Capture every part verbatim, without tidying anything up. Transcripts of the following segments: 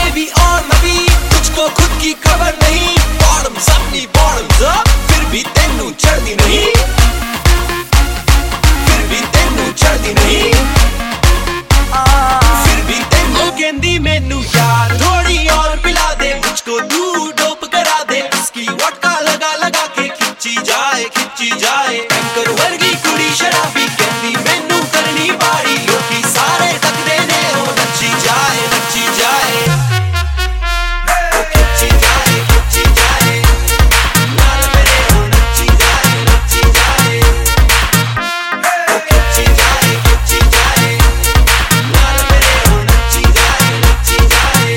Baby और मैं भी, तुझको खुद की खबर नहीं। बॉटम्स अपनी बॉटम्स अप, फिर भी तेनू चढ़दी नहीं, फिर भी तेनू चढ़दी नहीं, फिर भी तेनू कहंदी मैनू यार थोड़ी और पिला दे, मुझको तू डोप करा दे, इसकी वोडका लगा लगा के खिंची जाए खिंची जाए। एंकर वर्गी कुड़ी शराबी कहंदी मैनू करनी बारी, लोकी सारे तक देने हो नच्ची जाए नच्ची जाए, ओ खिंची जाए खिंची जाए, नाल मेरे हो नच्ची जाए नच्ची जाए, ओ खिंची जाए खिंची जाए, नाल मेरे हो नच्ची जाए नच्ची जाए।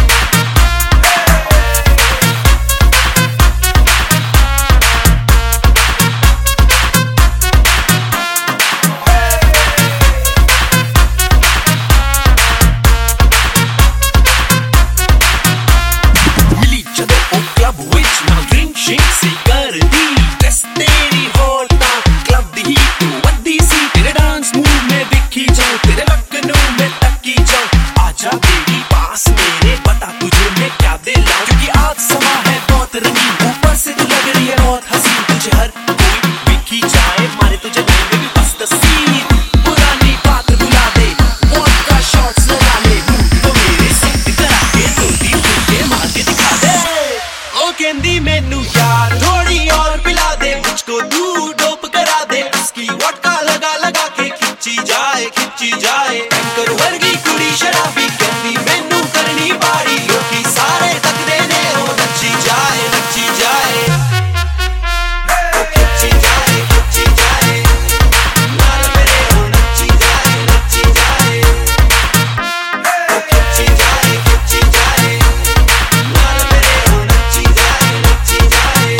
कहंदी मैनू यार थोड़ी और पिला दे, मुझको तू डोप करा दे, इसकी वोडका लगा लगा के खिंची जाए खिंची जाए। एंकर वर्गी कुड़ी शराबी कहंदी मैनू करनी बारी, लोकी सारे तक देने हो नच्ची जाए नच्ची जाए, ओ खिंची जाए खिंची जाए, नाल मेरे हो नच्ची जाए नच्ची जाए, ओ खिंची जाए खिंची जाए, नाल मेरे हो नच्ची जाए नच्ची जाए।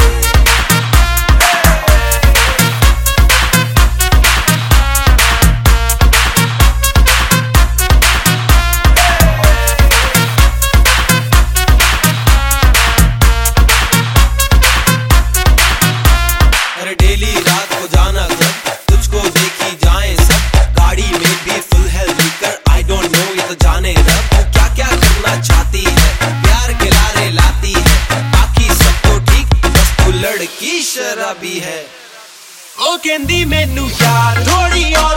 अरे डेली रात को जाना जब, तुझको देखी जाए सब, गाड़ी में भी फुल हेल्दी कर, आई डोंट नो ये तो जाने रब, तू क्या क्या करना चाहती है, प्यार के लारे लाती है, बाकी सब तो ठीक, बस तू लड़की शराबी है। ओ कहंदी मैनू यार थोड़ी और